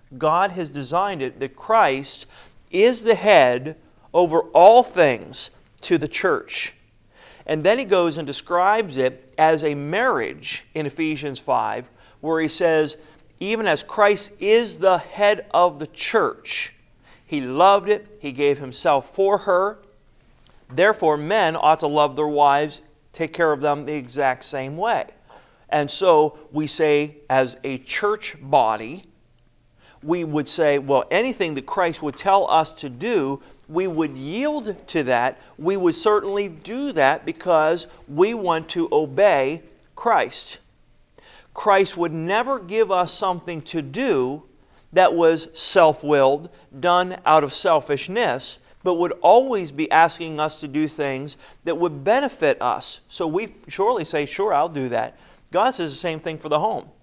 God has designed it that Christ is the head over all things to the church. And then he goes and describes it as a marriage in Ephesians 5, where he says, even as Christ is the head of the church, he loved it, he gave himself for her. Therefore, men ought to love their wives, take care of them the exact same way. And so we say, as a church body, we would say, well, anything that Christ would tell us to do, we would yield to that. We would certainly do that because we want to obey Christ. Christ would never give us something to do that was self-willed, done out of selfishness, but would always be asking us to do things that would benefit us. So we surely say, sure, I'll do that. God says the same thing for the home.